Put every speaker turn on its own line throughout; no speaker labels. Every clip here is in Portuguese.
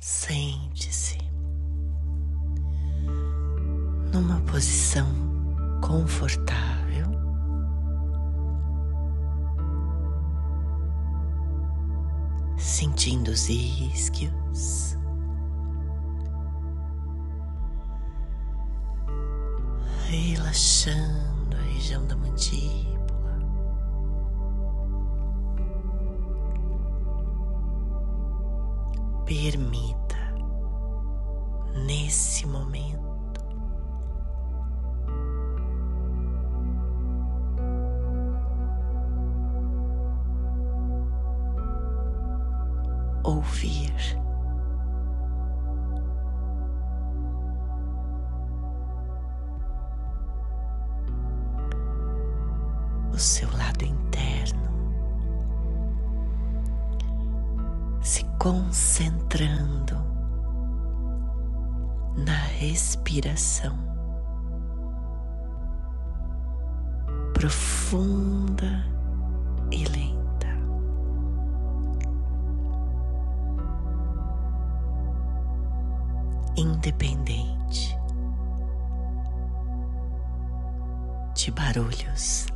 Sente-se numa posição confortável, sentindo os isquios, relaxando a região da mandíbula. Permita, nesse momento, ouvir o seu lado interno se concentrando na respiração profunda e lenta. Independente de barulhos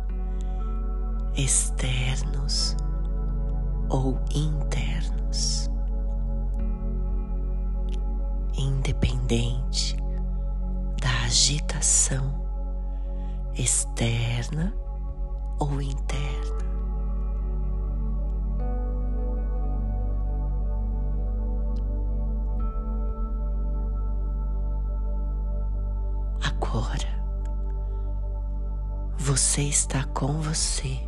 externos ou internos, independente da agitação externa ou interna. Agora, você está com você,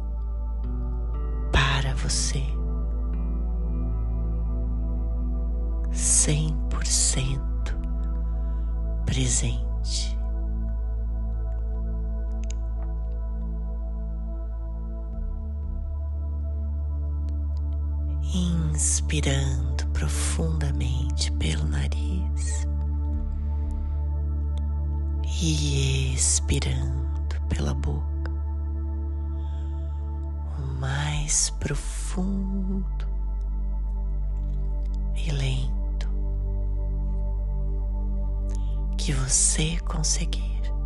para você, 100% presente. Inspirando profundamente pelo nariz e expirando pela boca, o mais profundo e lento que você conseguir.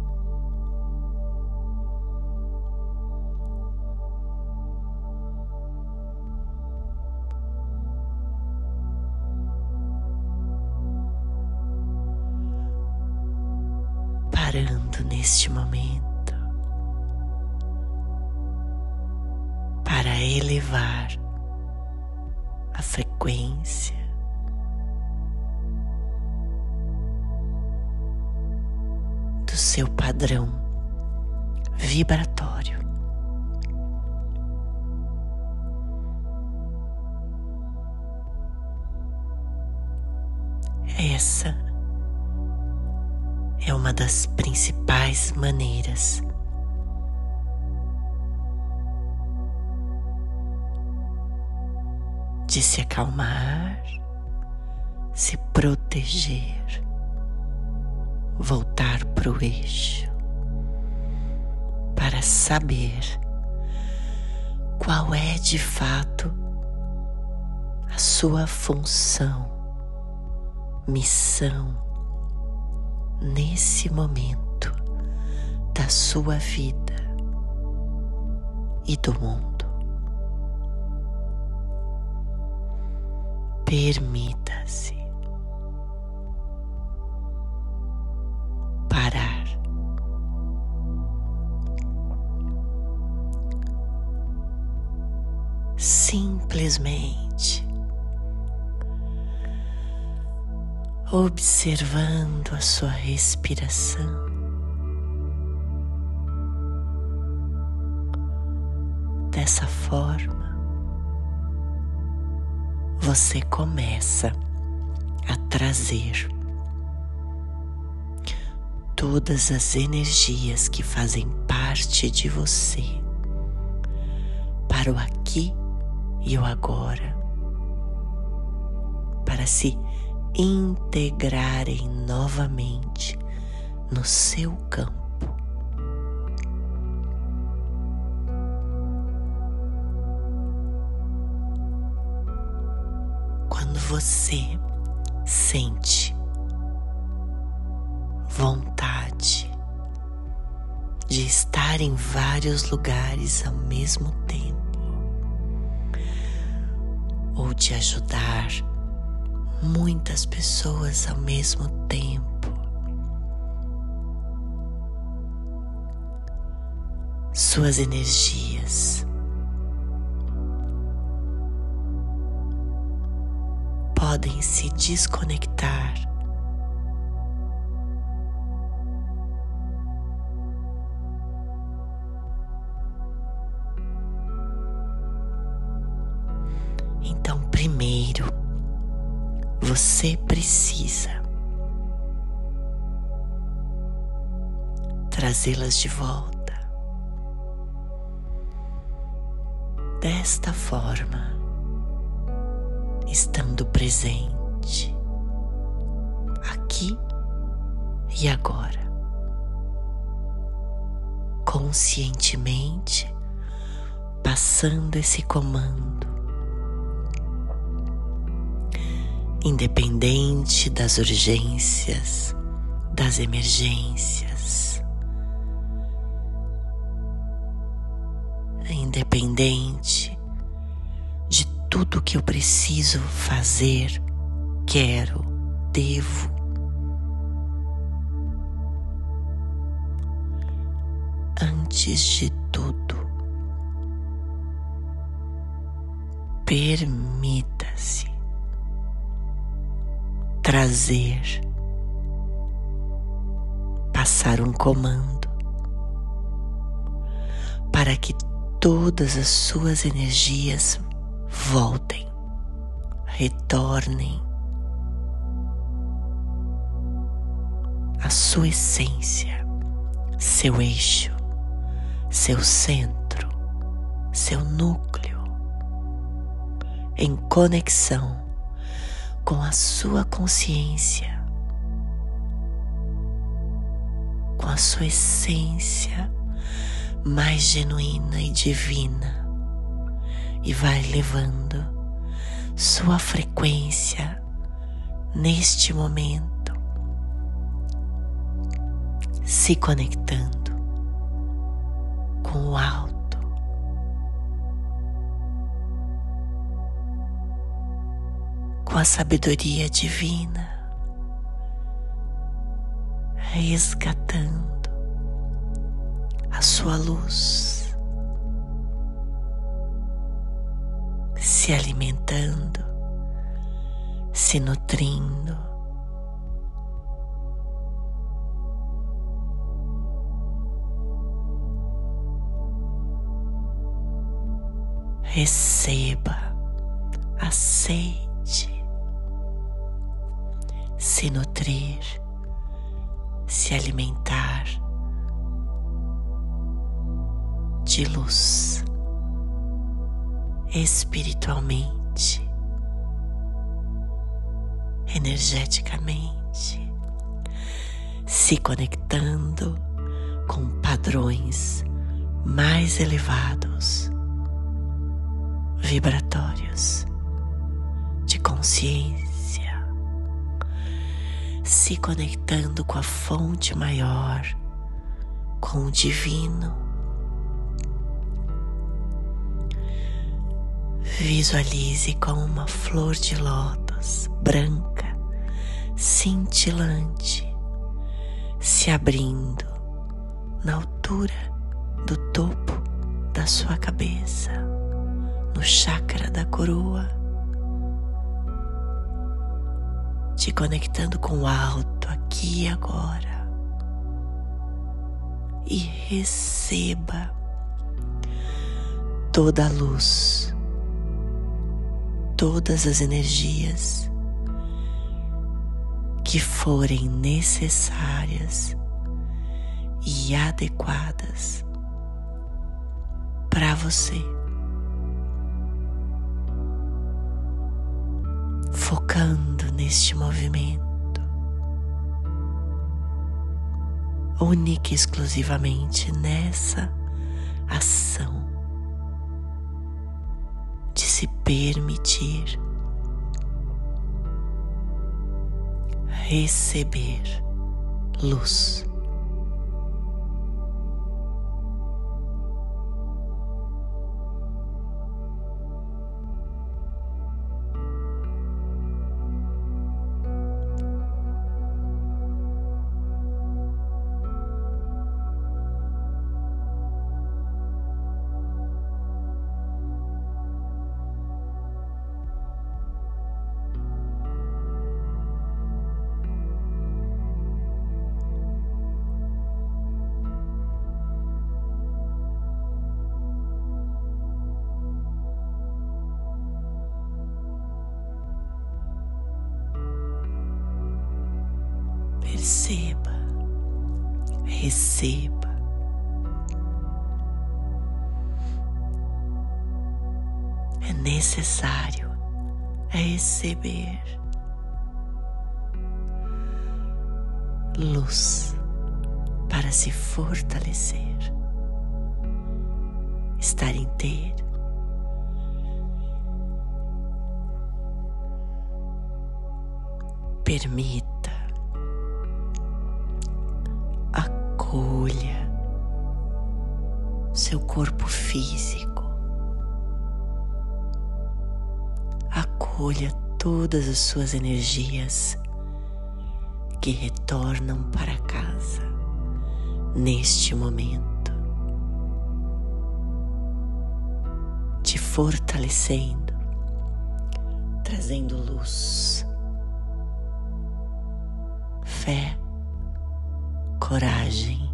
Parando neste momento para elevar a frequência do seu padrão vibratório. Essa é uma das principais maneiras de se acalmar, se proteger, voltar para o eixo, para saber qual é de fato a sua função, missão nesse momento da sua vida e do mundo. Permita-se parar, simplesmente observando a sua respiração. Dessa forma, você começa a trazer todas as energias que fazem parte de você para o aqui e o agora, para se integrarem novamente no seu campo. Quando você sente vontade de estar em vários lugares ao mesmo tempo, ou de ajudar muitas pessoas ao mesmo tempo, suas energias podem se desconectar Então, primeiro, você precisa trazê-las de volta. Desta forma, estando presente, aqui e agora, conscientemente passando esse comando, independente das urgências, das emergências, independente de tudo que eu preciso fazer, quero, devo. Antes de tudo, permita-se trazer, passar um comando para que todas as suas energias voltem, retornem à sua essência, seu eixo, seu centro, seu núcleo, em conexão com a sua consciência, com a sua essência mais genuína e divina, e vai levando sua frequência neste momento, se conectando com o alto, com a sabedoria divina, resgatando a sua luz, se alimentando, se nutrindo, receba, aceite, se nutrir, se alimentar de luz, espiritualmente, energeticamente, se conectando com padrões mais elevados, vibratórios, de consciência, se conectando com a fonte maior, com o divino. Visualize como uma flor de lótus branca, cintilante, se abrindo na altura do topo da sua cabeça, no chakra da coroa, te conectando com o alto aqui e agora, e receba toda a luz, todas as energias que forem necessárias e adequadas para você, focando neste movimento, única e exclusivamente nessa ação de se permitir receber luz. Perceba, receba. É necessário receber luz para se fortalecer, estar inteiro. Permita, acolha seu corpo físico, acolha todas as suas energias que retornam para casa neste momento, te fortalecendo, trazendo luz, fé, coragem,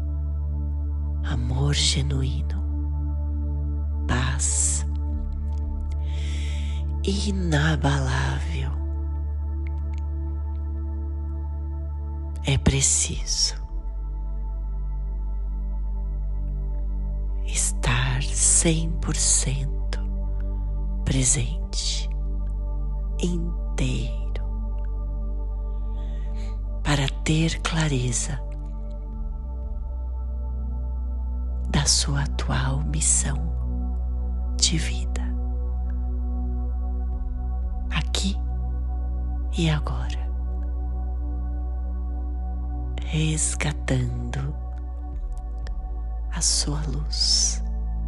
amor genuíno, paz inabalável. É preciso estar 100% presente, inteiro, para ter clareza da sua atual missão de vida, aqui e agora, resgatando a sua luz,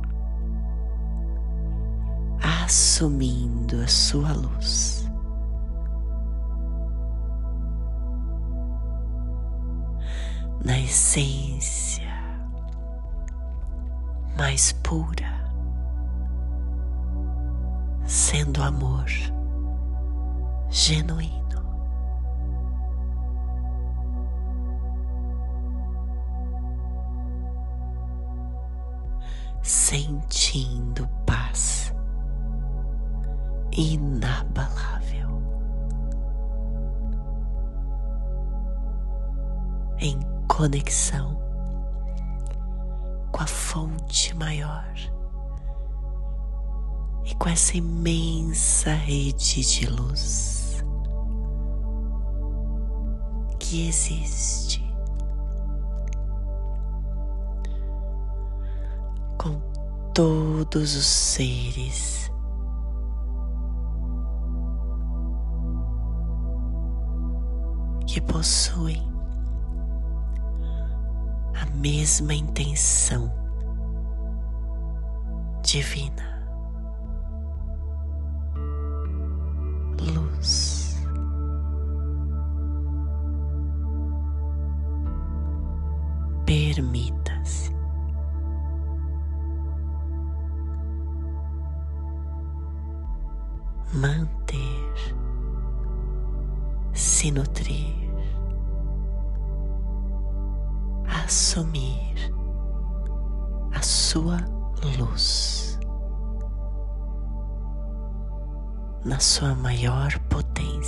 assumindo a sua luz, na essência mais pura, sendo amor genuíno. Sentindo paz inabalável, em conexão com a fonte maior e com essa imensa rede de luz que existe, com todos os seres que possuem a mesma intenção divina, luz, permita-se manter, se nutrir, assumir a sua luz na sua maior potência.